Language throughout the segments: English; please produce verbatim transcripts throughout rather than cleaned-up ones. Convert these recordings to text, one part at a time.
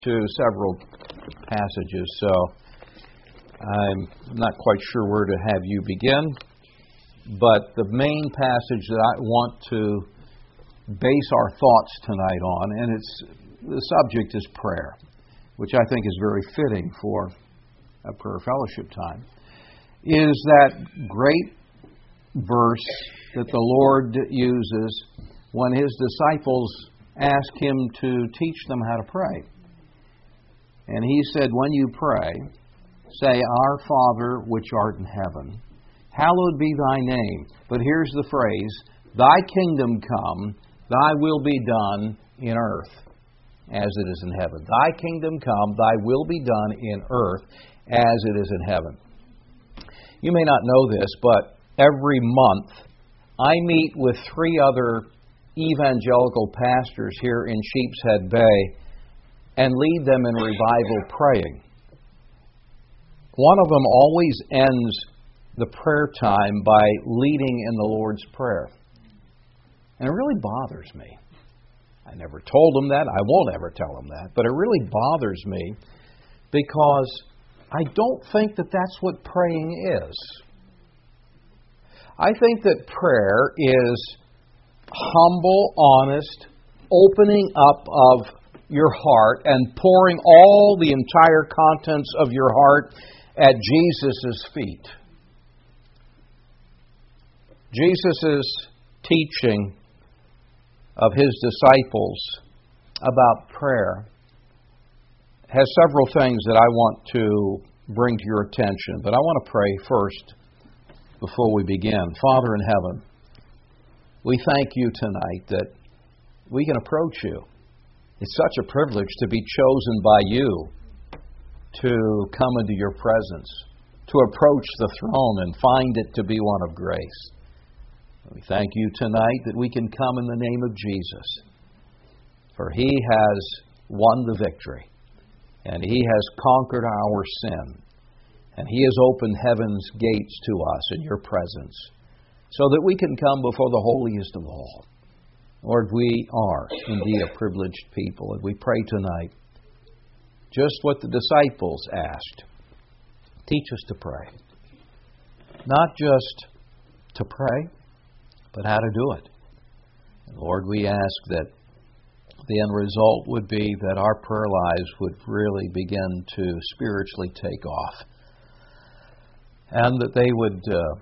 to several passages, so I'm not quite sure where to have you begin, but the main passage that I want to base our thoughts tonight on, and it's the subject is prayer, which I think is very fitting for a prayer fellowship time, is that great verse that the Lord uses when His disciples ask Him to teach them how to pray. And He said, when you pray, say, Our Father which art in heaven, hallowed be Thy name. But here's the phrase, Thy kingdom come, Thy will be done in earth as it is in heaven. Thy kingdom come, Thy will be done in earth as it is in heaven. You may not know this, but every month I meet with three other evangelical pastors here in Sheepshead Bay and lead them in revival praying. One of them always ends the prayer time by leading in the Lord's Prayer. And it really bothers me. I never told them that. I won't ever tell them that. But it really bothers me because I don't think that that's what praying is. I think that prayer is humble, honest, opening up of your heart and pouring all the entire contents of your heart at Jesus' feet. Jesus' teaching of His disciples about prayer has several things that I want to bring to your attention, but I want to pray first before we begin. Father in heaven, we thank You tonight that we can approach You. It's such a privilege to be chosen by You to come into Your presence, to approach the throne and find it to be one of grace. We thank You tonight that we can come in the name of Jesus, for He has won the victory, and He has conquered our sin, and He has opened heaven's gates to us in Your presence, so that we can come before the holiest of all. Lord, we are indeed a privileged people, and we pray tonight just what the disciples asked. Teach us to pray. Not just to pray, but how to do it. And Lord, we ask that the end result would be that our prayer lives would really begin to spiritually take off, and that they would uh,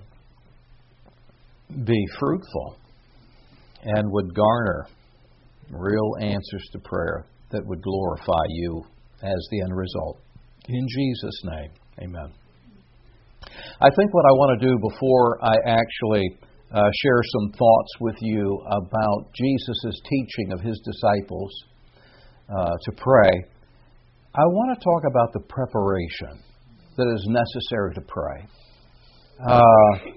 be fruitful and would garner real answers to prayer that would glorify You as the end result. In Jesus' name, amen. I think what I want to do before I actually uh, share some thoughts with you about Jesus' teaching of His disciples uh, to pray, I want to talk about the preparation that is necessary to pray. Uh,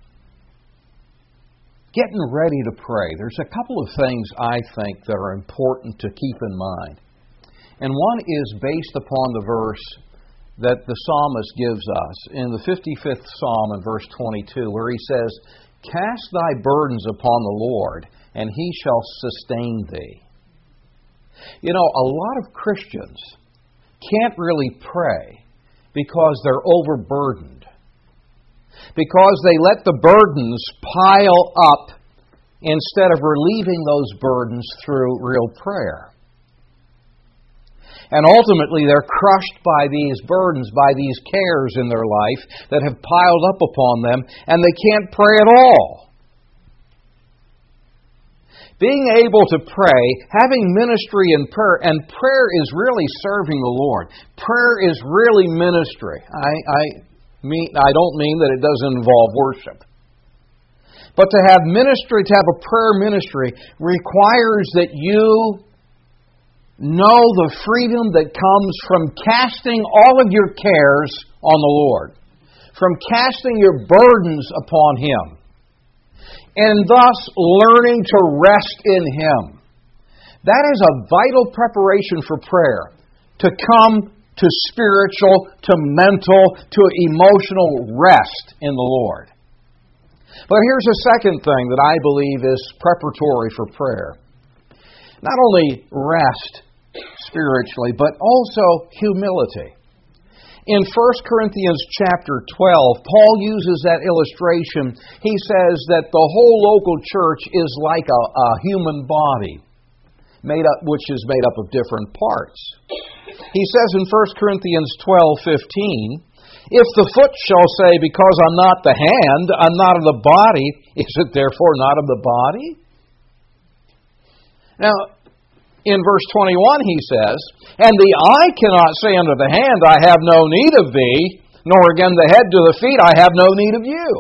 Getting ready to pray. There's a couple of things I think that are important to keep in mind. And one is based upon the verse that the psalmist gives us in the fifty-fifth Psalm in verse twenty-two, where he says, Cast thy burdens upon the Lord, and He shall sustain thee. You know, a lot of Christians can't really pray because they're overburdened, because they let the burdens pile up instead of relieving those burdens through real prayer. And ultimately, they're crushed by these burdens, by these cares in their life that have piled up upon them, and they can't pray at all. Being able to pray, having ministry in prayer, and prayer is really serving the Lord. Prayer is really ministry. I, I mean, I don't mean that it doesn't involve worship. But to have ministry, to have a prayer ministry, requires that you know the freedom that comes from casting all of your cares on the Lord, from casting your burdens upon Him, and thus learning to rest in Him. That is a vital preparation for prayer, to come to spiritual, to mental, to emotional rest in the Lord. But here's a second thing that I believe is preparatory for prayer. Not only rest, spiritually, but also humility. In First Corinthians chapter twelve, Paul uses that illustration. He says that the whole local church is like a, a human body, made up, which is made up of different parts. He says in First Corinthians twelve fifteen, if the foot shall say, because I'm not the hand, I'm not of the body, is it therefore not of the body? Now, in verse twenty-one he says, and the eye cannot say unto the hand, I have no need of thee, nor again the head to the feet, I have no need of you.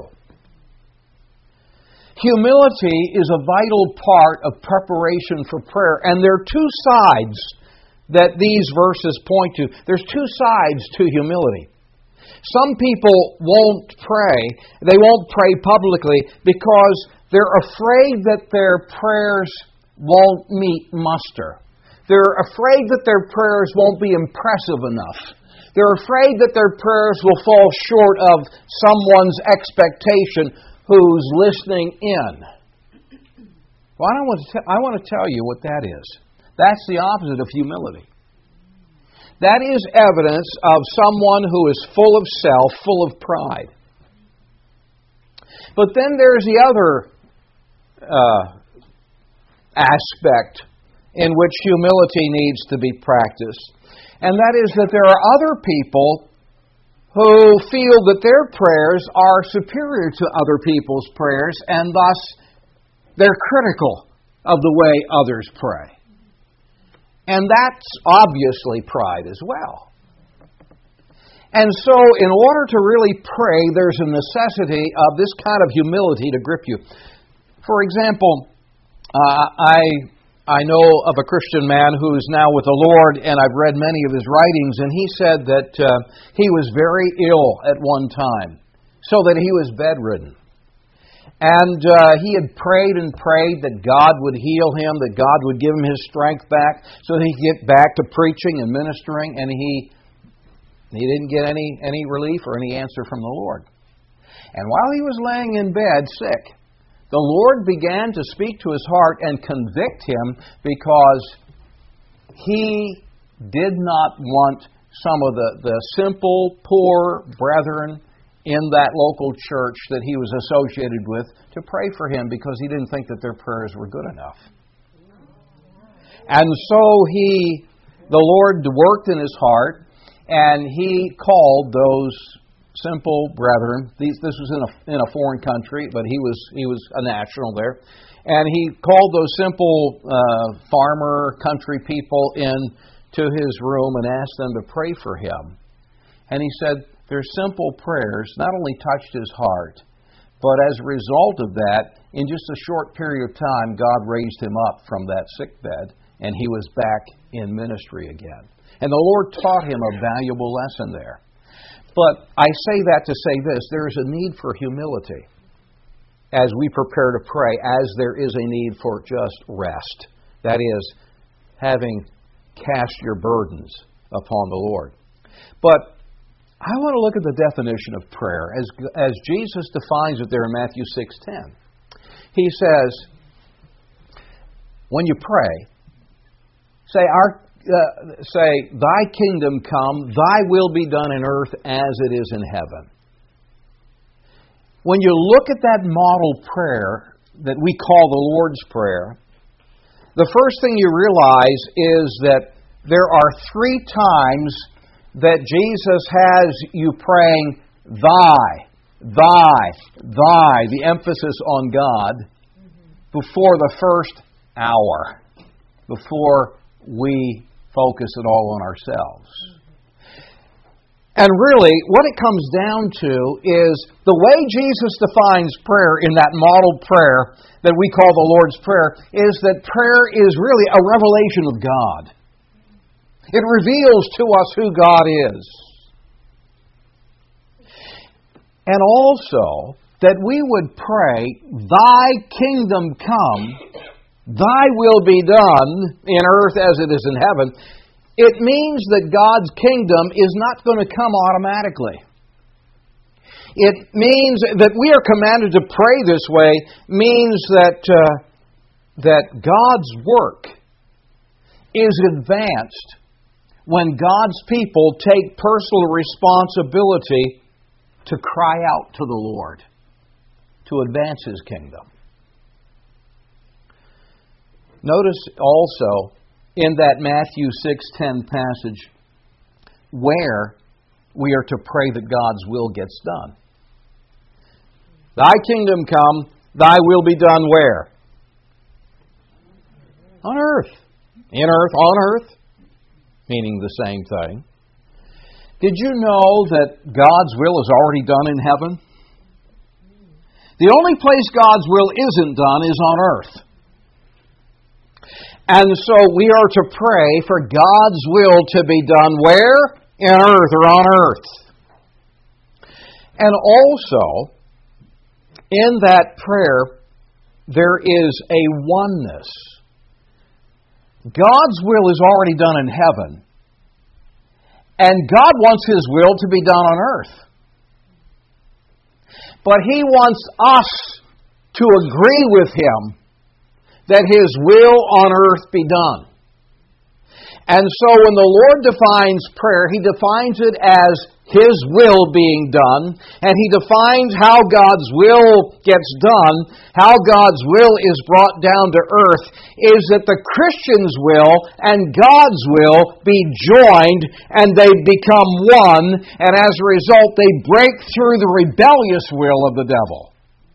Humility is a vital part of preparation for prayer, and there are two sides that these verses point to. There's two sides to humility. Some people won't pray. They won't pray publicly because they're afraid that their prayers won't meet muster. They're afraid that their prayers won't be impressive enough. They're afraid that their prayers will fall short of someone's expectation who's listening in. Well, I want to t- I want to tell you what that is. That's the opposite of humility. That is evidence of someone who is full of self, full of pride. But then there's the other uh, aspect in which humility needs to be practiced. And that is that there are other people who feel that their prayers are superior to other people's prayers, and thus they're critical of the way others pray. And that's obviously pride as well. And so, in order to really pray, there's a necessity of this kind of humility to grip you. For example, uh, I I know of a Christian man who is now with the Lord, and I've read many of his writings, and he said that uh, he was very ill at one time, so that he was bedridden. And uh, he had prayed and prayed that God would heal him, that God would give him his strength back so that he could get back to preaching and ministering, and he he didn't get any, any relief or any answer from the Lord. And while he was laying in bed sick, the Lord began to speak to his heart and convict him because he did not want some of the, the simple, poor brethren in that local church that he was associated with to pray for him because he didn't think that their prayers were good enough. And so he, the Lord worked in his heart, and he called those simple brethren. These, this was in a, in a foreign country, but he was he was a national there. And he called those simple uh, farmer country people in to his room and asked them to pray for him. And he said, their simple prayers not only touched his heart, but as a result of that, in just a short period of time, God raised him up from that sick bed, and he was back in ministry again. And the Lord taught him a valuable lesson there. But I say that to say this, there is a need for humility as we prepare to pray, as there is a need for just rest. That is, having cast your burdens upon the Lord. But I want to look at the definition of prayer as, as Jesus defines it there in Matthew six ten. He says, when you pray, say, our, uh, say, thy kingdom come, thy will be done in earth as it is in heaven. When you look at that model prayer that we call the Lord's Prayer, the first thing you realize is that there are three times that Jesus has you praying, thy, thy, thy, the emphasis on God, before the first hour, before we focus it all on ourselves. And really, what it comes down to is the way Jesus defines prayer in that model prayer that we call the Lord's Prayer is that prayer is really a revelation of God. It reveals to us who God is. And also, that we would pray, thy kingdom come, thy will be done in earth as it is in heaven. It means that God's kingdom is not going to come automatically. It means that we are commanded to pray this way, means that, uh, that God's work is advanced when God's people take personal responsibility to cry out to the Lord, to advance His kingdom. Notice also in that Matthew six ten passage where we are to pray that God's will gets done. Thy kingdom come, thy will be done where? On earth. In earth, on earth, meaning the same thing. Did you know that God's will is already done in heaven? The only place God's will isn't done is on earth. And so we are to pray for God's will to be done where? In earth or on earth. And also, in that prayer, there is a oneness. God's will is already done in heaven. And God wants His will to be done on earth. But He wants us to agree with Him that His will on earth be done. And so when the Lord defines prayer, He defines it as His will being done, and He defines how God's will gets done, how God's will is brought down to earth, is that the Christian's will and God's will be joined, and they become one, and as a result they break through the rebellious will of the devil.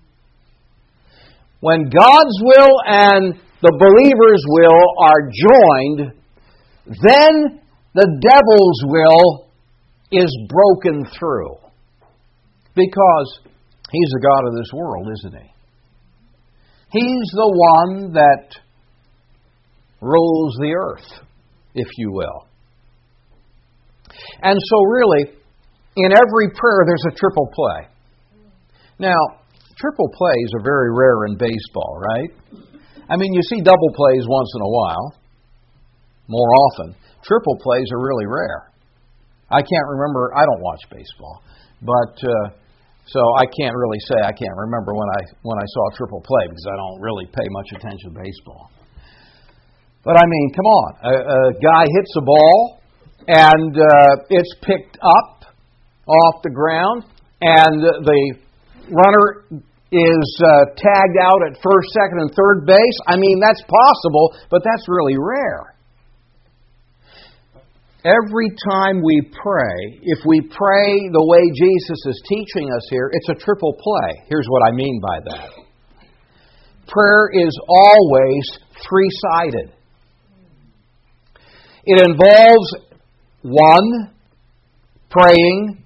When God's will and the believer's will are joined, then the devil's will is broken through. Because he's the god of this world, isn't he? He's the one that rules the earth, if you will. And so really, in every prayer there's a triple play. Now, triple plays are very rare in baseball, right? I mean, you see double plays once in a while, more often. Triple plays are really rare. I can't remember, I don't watch baseball, but uh, so I can't really say I can't remember when I when I saw a triple play because I don't really pay much attention to baseball. But I mean, come on, a, a guy hits a ball and uh, it's picked up off the ground and the runner is uh, tagged out at first, second, and third base. I mean, that's possible, but that's really rare. Every time we pray, if we pray the way Jesus is teaching us here, it's a triple play. Here's what I mean by that. Prayer is always three-sided. It involves, one, praying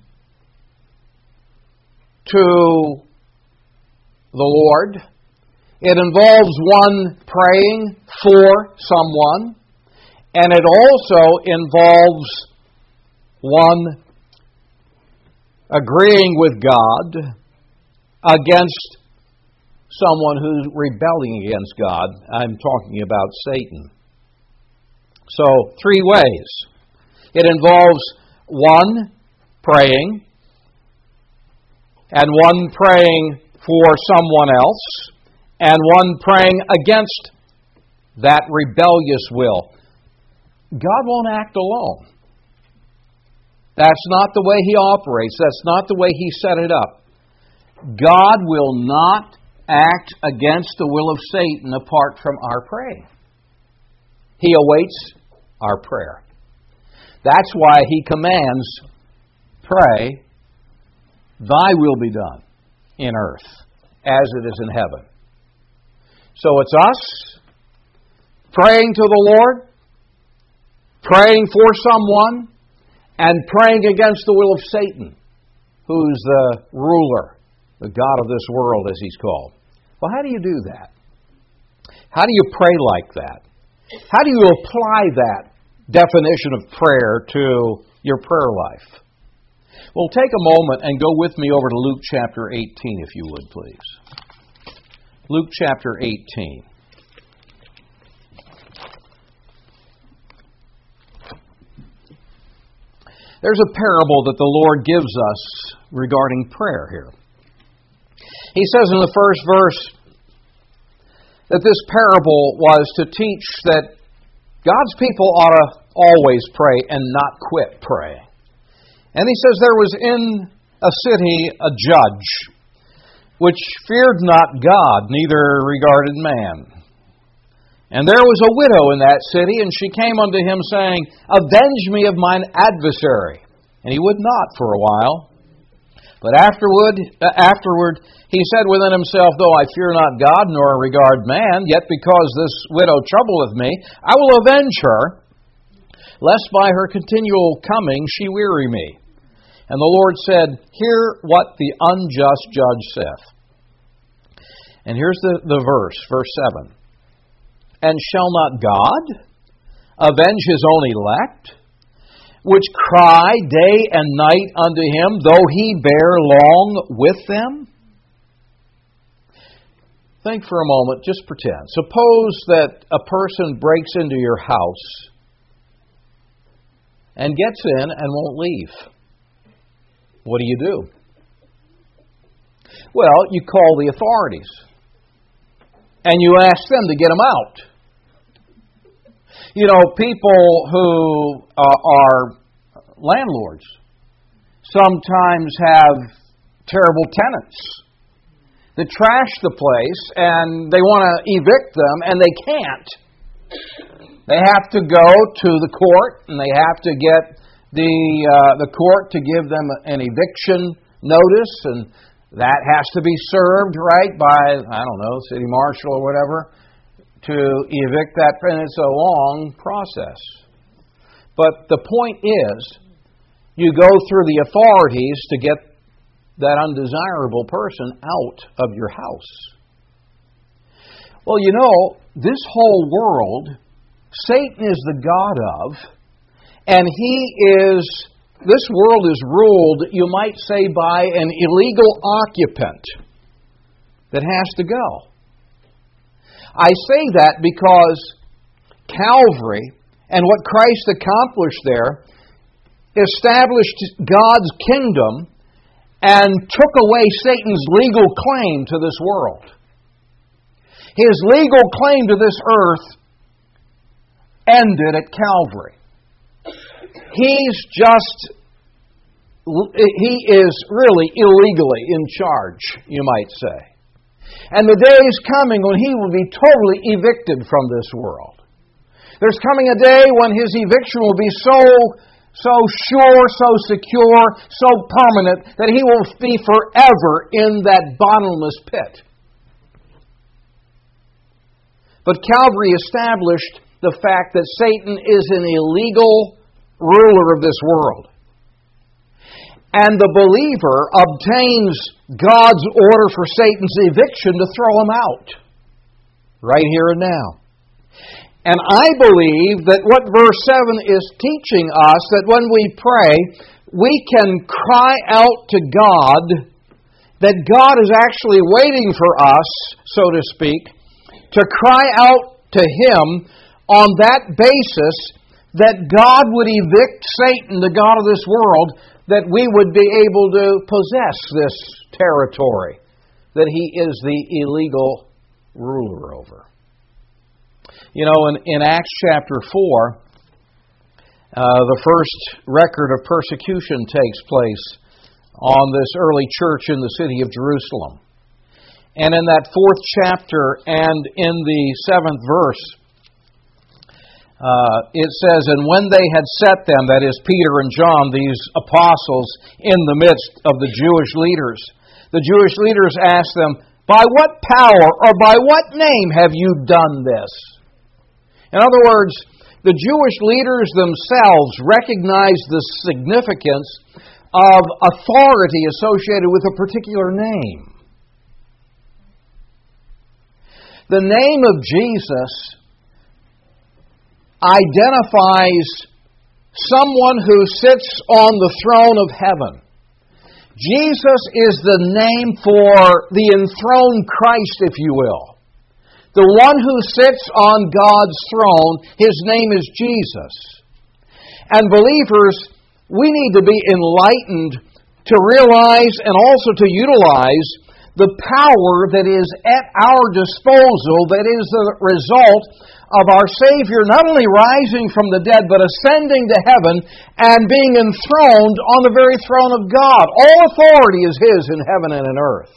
to the Lord. It involves one praying for someone. And it also involves one agreeing with God against someone who's rebelling against God. I'm talking about Satan. So, three ways. It involves one praying, and one praying for someone else, and one praying against that rebellious will. God won't act alone. That's not the way He operates. That's not the way He set it up. God will not act against the will of Satan apart from our praying. He awaits our prayer. That's why He commands, pray, thy will be done in earth as it is in heaven. So it's us praying to the Lord, praying for someone, and praying against the will of Satan, who's the ruler, the god of this world, as he's called. Well, how do you do that? How do you pray like that? How do you apply that definition of prayer to your prayer life? Well, take a moment and go with me over to Luke chapter eighteen, if you would, please. Luke chapter eighteen. There's a parable that the Lord gives us regarding prayer here. He says in the first verse that this parable was to teach that God's people ought to always pray and not quit praying. And he says, there was in a city a judge, which feared not God, neither regarded man. And there was a widow in that city, and she came unto him, saying, Avenge me of mine adversary. And he would not for a while. But afterward, uh, afterward he said within himself, Though I fear not God, nor regard man, yet because this widow troubleth me, I will avenge her, lest by her continual coming she weary me. And the Lord said, Hear what the unjust judge saith. And here's the, the verse, verse seven. And shall not God avenge his own elect, which cry day and night unto him, though he bear long with them? Think for a moment, just pretend. Suppose that a person breaks into your house and gets in and won't leave. What do you do? Well, you call the authorities and you ask them to get them out. You know, people who uh, are landlords sometimes have terrible tenants that trash the place, and they want to evict them, and they can't. They have to go to the court, and they have to get the uh, the court to give them an eviction notice, and that has to be served, right, by, I don't know, city marshal or whatever, to evict that, and it's a long process. But the point is, you go through the authorities to get that undesirable person out of your house. Well, you know, this whole world, Satan is the god of, and he is, this world is ruled, you might say, by an illegal occupant that has to go. I say that because Calvary and what Christ accomplished there established God's kingdom and took away Satan's legal claim to this world. His legal claim to this earth ended at Calvary. He's just, he is really illegally in charge, you might say. And the day is coming when he will be totally evicted from this world. There's coming a day when his eviction will be so, so sure, so secure, so permanent, that he will be forever in that bottomless pit. But Calvary established the fact that Satan is an illegal ruler of this world. And the believer obtains God's order for Satan's eviction to throw him out. Right here and now. And I believe that what verse seven is teaching us, that when we pray, we can cry out to God, that God is actually waiting for us, so to speak, to cry out to Him on that basis that God would evict Satan, the god of this world, that we would be able to possess this territory that he is the illegal ruler over. You know, in, in Acts chapter four, uh, the first record of persecution takes place on this early church in the city of Jerusalem. And in that fourth chapter and in the seventh verse, Uh, it says, And when they had set them, that is Peter and John, these apostles, in the midst of the Jewish leaders, the Jewish leaders asked them, By what power or by what name have you done this? In other words, the Jewish leaders themselves recognized the significance of authority associated with a particular name. The name of Jesus identifies someone who sits on the throne of heaven. Jesus is the name for the enthroned Christ, if you will. The one who sits on God's throne, His name is Jesus. And believers, we need to be enlightened to realize and also to utilize the power that is at our disposal, that is the result of our Savior not only rising from the dead, but ascending to heaven and being enthroned on the very throne of God. All authority is His in heaven and in earth.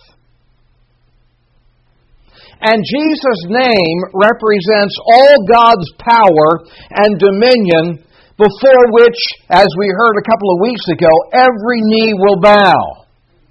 And Jesus' name represents all God's power and dominion, before which, as we heard a couple of weeks ago, every knee will bow.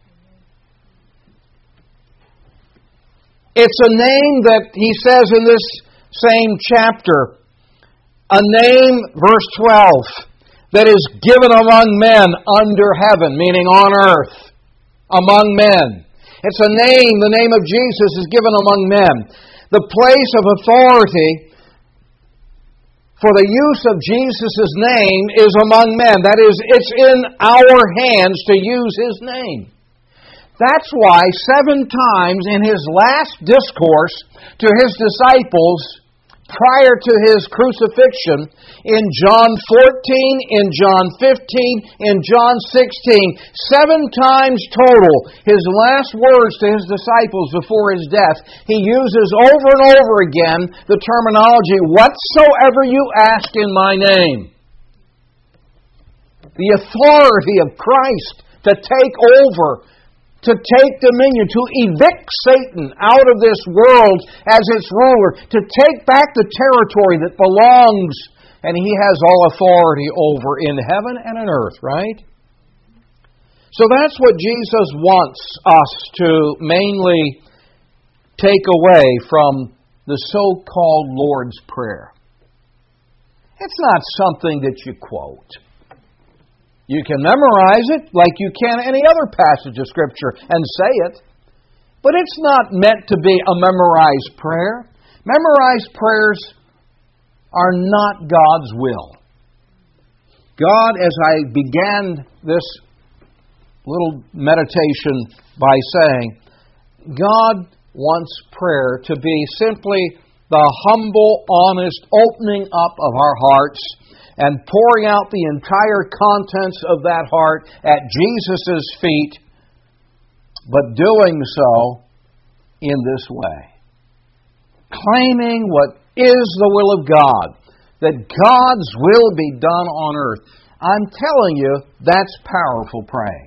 It's a name that he says in this same chapter, a name, verse twelve, that is given among men under heaven, meaning on earth, among men. It's a name, the name of Jesus is given among men. The place of authority for the use of Jesus' name is among men. That is, it's in our hands to use His name. That's why seven times in His last discourse to His disciples prior to His crucifixion, in John fourteen, in John fifteen, in John sixteen, seven times total, His last words to His disciples before His death, He uses over and over again the terminology, whatsoever you ask in my name. The authority of Christ to take over, to take dominion, to evict Satan out of this world as its ruler, to take back the territory that belongs, and He has all authority over in heaven and on earth, right? So that's what Jesus wants us to mainly take away from the so-called Lord's Prayer. It's not something that you quote. You can memorize it like you can any other passage of Scripture and say it. But it's not meant to be a memorized prayer. Memorized prayers are not God's will. God, as I began this little meditation by saying, God wants prayer to be simply the humble, honest opening up of our hearts and pouring out the entire contents of that heart at Jesus' feet, but doing so in this way. Claiming what is the will of God, that God's will be done on earth. I'm telling you, that's powerful praying.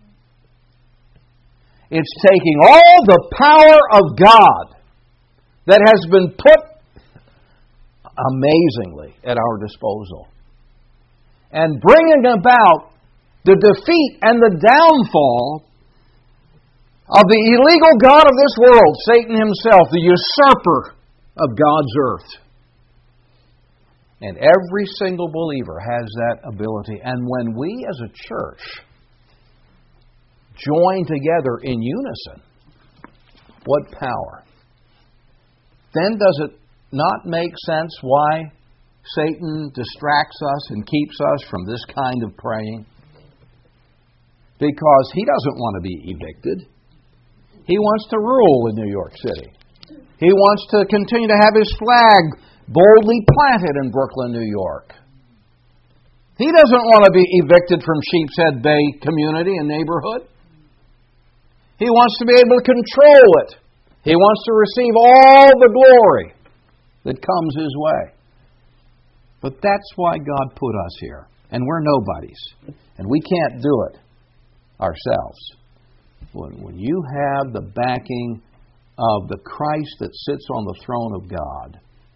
It's taking all the power of God that has been put amazingly at our disposal, and bringing about the defeat and the downfall of the illegal god of this world, Satan himself, the usurper of God's earth. And every single believer has that ability. And when we as a church join together in unison, what power? Then does it not make sense why Satan distracts us and keeps us from this kind of praying? Because he doesn't want to be evicted. He wants to rule in New York City. He wants to continue to have his flag boldly planted in Brooklyn, New York. He doesn't want to be evicted from Sheepshead Bay community and neighborhood. He wants to be able to control it. He wants to receive all the glory that comes his way. But that's why God put us here. And we're nobodies. And we can't do it ourselves. When, when you have the backing of the Christ that sits on the throne of God,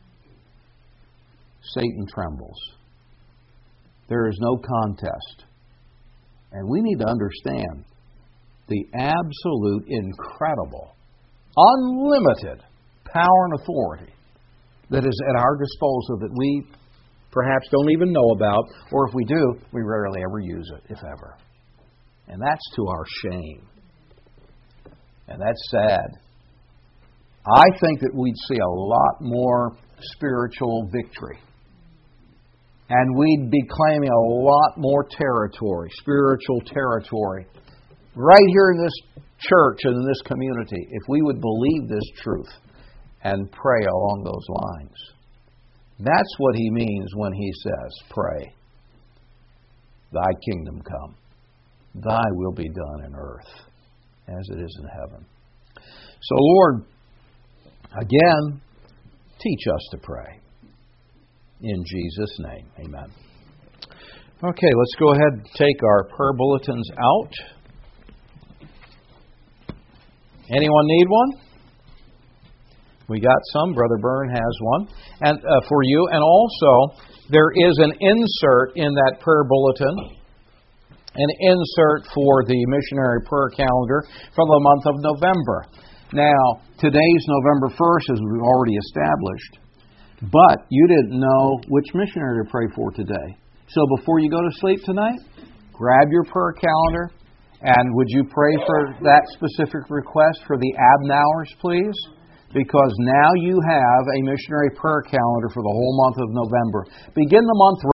Satan trembles. There is no contest. And we need to understand the absolute, incredible, unlimited power and authority that is at our disposal that we perhaps don't even know about, or if we do, we rarely ever use it, if ever. And that's to our shame. And that's sad. I think that we'd see a lot more spiritual victory. And we'd be claiming a lot more territory, spiritual territory, right here in this church and in this community, if we would believe this truth and pray along those lines. That's what he means when he says, pray, thy kingdom come, thy will be done in earth as it is in heaven. So, Lord, again, teach us to pray. In Jesus' name, amen. Okay, let's go ahead and take our prayer bulletins out. Anyone need one? We got some. Brother Byrne has one, and uh, for you. And also, there is an insert in that prayer bulletin, an insert for the missionary prayer calendar for the month of November. Now, today's November first, as we've already established, but you didn't know which missionary to pray for today. So before you go to sleep tonight, grab your prayer calendar, and would you pray for that specific request for the Abnauers, please? Because now you have a missionary prayer calendar for the whole month of November. Begin the month